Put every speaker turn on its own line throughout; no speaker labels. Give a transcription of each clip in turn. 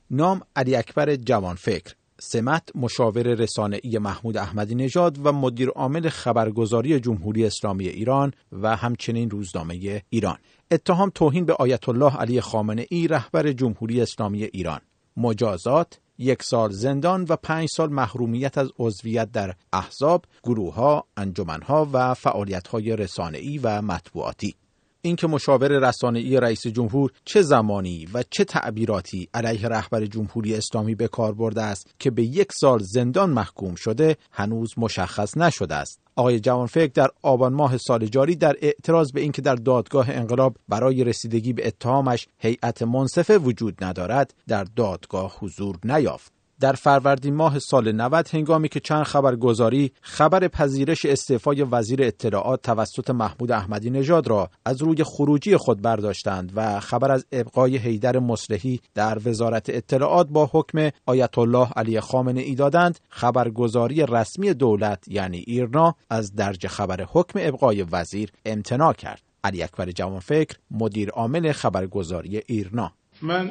نام علی اکبر جوانفکر، سمت مشاور رسانه‌ای محمود احمدی نژاد و مدیر عامل خبرگزاری جمهوری اسلامی ایران و همچنین روزنامه ایران. اتهام توهین به آیت الله علی خامنه‌ای رهبر جمهوری اسلامی ایران. مجازات 1 سال زندان و 5 سال محرومیت از عضویت در احزاب، گروه‌ها، انجمن‌ها و فعالیت‌های رسانه‌ای و مطبوعاتی. اینکه مشاور رسانه‌ای رئیس جمهور چه زمانی و چه تعبیراتی علیه رهبر جمهوری اسلامی به کار برده است که به 1 سال زندان محکوم شده هنوز مشخص نشده است. آقای جوانفکر در آبان ماه سال جاری در اعتراض به اینکه در دادگاه انقلاب برای رسیدگی به اتهامش هیئت منصفه وجود ندارد، در دادگاه حضور نیافت. در فروردین ماه سال 90 هنگامی که چند خبرگزاری خبر پذیرش استعفای وزیر اطلاعات توسط محمود احمدی نژاد را از روی خروجی خود برداشتند و خبر از ابقای حیدر مصلحی در وزارت اطلاعات با حکم آیت الله علی خامنه‌ای دادند، خبرگزاری رسمی دولت یعنی ایرنا از درج خبر حکم ابقای وزیر امتناع کرد. علی اکبر جوانفکر، مدیر عامل خبرگزاری ایرنا:
من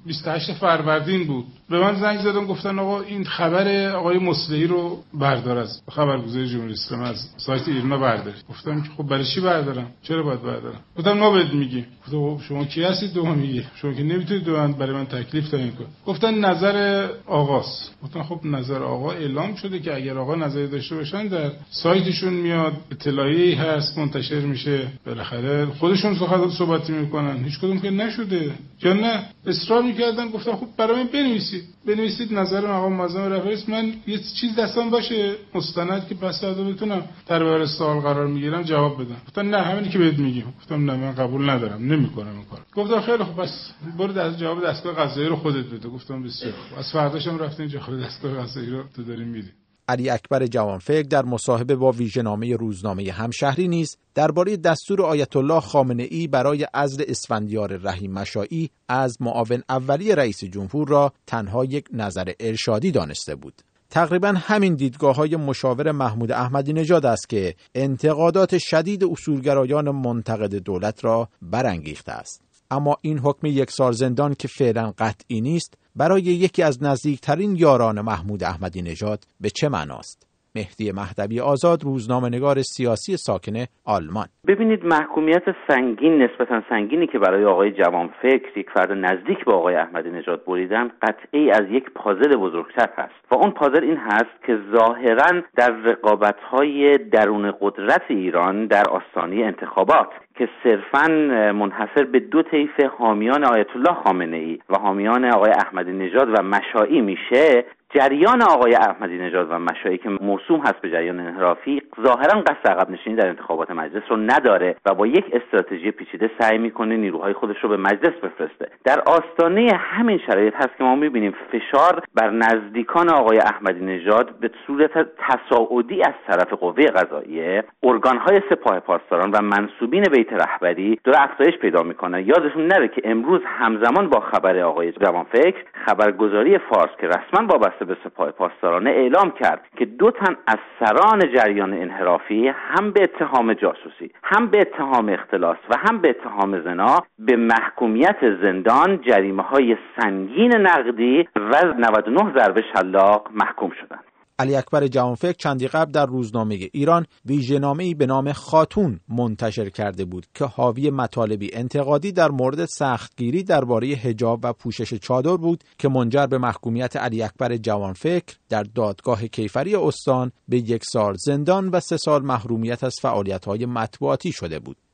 28 فروردین بود، به من زنگ زدن گفتن آقا این خبر آقای مصلحی رو بردار از خبرگزاری جمهوری اسلامی، از سایت ایرنا بردار. گفتم که خب برای چی بردارم؟ چرا باید بردارم؟ گفتن ما بهت میگیم. گفتم شما کی هستید دو میگی؟ شما که نمیتونید برای من تکلیف تعیین کنید. گفتن نظر آقاست. گفتم خب نظر آقا اعلام شده که اگر آقا نظری داشته باشن در سایتشون میاد، اطلاعیه‌ای هست منتشر میشه، بالاخره خودشون صحبت میکنن. هیچ کدوم که نشده. یا نه اصرار میکردن. گفتم خب برای من بنویسید نظر مقام معظم رئیس، من یه چیز دستم باشه مستند که پس فردا بتونم در برابر سوال قرار میگیرم جواب بدم. گفتن نه همینی که بهت میگیم. گفتم نه من قبول ندارم، نمیکنم این کارو. گفتم خیلی خوب پس برو جواب دستگاه قضایی رو خودت بده. گفتم بسیار خوب. از فرداشم رفتین جواب دستگاه قضایی رو تو دارین میدی.
علی اکبر جوانفکر در مصاحبه با ویژه‌نامه روزنامه همشهری نیز درباره دستور آیت الله خامنه‌ای برای عزل اسفندیار رحیم مشائی از معاون اولی رئیس جمهور را تنها یک نظر ارشادی دانسته بود. تقریبا همین دیدگاه‌های مشاور محمود احمدی نژاد است که انتقادات شدید اصولگرایان منتقد دولت را برانگیخته است. اما این حکم 1 سال زندان که فعلا قطعی نیست، برای یکی از نزدیکترین یاران محمود احمدی نژاد به چه معناست؟ مهدی مهدوی آزاد، روزنامه‌نگار سیاسی ساکن آلمان:
ببینید محکومیت نسبتا سنگینی که برای آقای جوانفکر، یک فرد نزدیک به آقای احمدی نژاد بریدن، قطعی از یک پازل بزرگتر هست و اون پازل این هست که ظاهراً در رقابت‌های درون قدرت ایران در آستانه انتخابات که صرفاً منحصر به 2 طیف حامیان آیت الله خامنه‌ای و حامیان آقای احمدی نژاد و مشائی میشه، جریان آقای احمدی نژاد و مشائی که موسوم هست به جریان انحرافی ظاهراً قصد عقب نشینی در انتخابات مجلس رو نداره و با یک استراتژی پیچیده سعی میکنه نیروهای خودش رو به مجلس بفرسته. در آستانه همین شرایط هست که ما میبینیم فشار بر نزدیکان آقای احمدی نژاد به صورت تصاعدی از طرف قوه قضاییه، ارگانهای سپاه پاسداران و منسوبین بیت رهبری داره افزایش پیدا میکنه. یادشون نره که امروز همزمان با خبر آقای جوانفکر، خبرگزاری فارس که رسما وابسته به سپاه پاسداران اعلام کرد که 2 تن از سران جریان انحرافی هم به اتهام جاسوسی، هم به اتهام اختلاس و هم به اتهام زنا به محکومیت زندان، جریمه‌های سنگین نقدی و 99 ضربه شلاق محکوم شدند.
علی اکبر جوانفکر چندی قبل در روزنامه ایران ویژه‌نامه‌ای به نام خاتون منتشر کرده بود که حاوی مطالبی انتقادی در مورد سختگیری درباره حجاب و پوشش چادر بود که منجر به محکومیت علی اکبر جوانفکر در دادگاه کیفری استان به 1 سال زندان و 3 سال محرومیت از فعالیت‌های مطبوعاتی شده بود.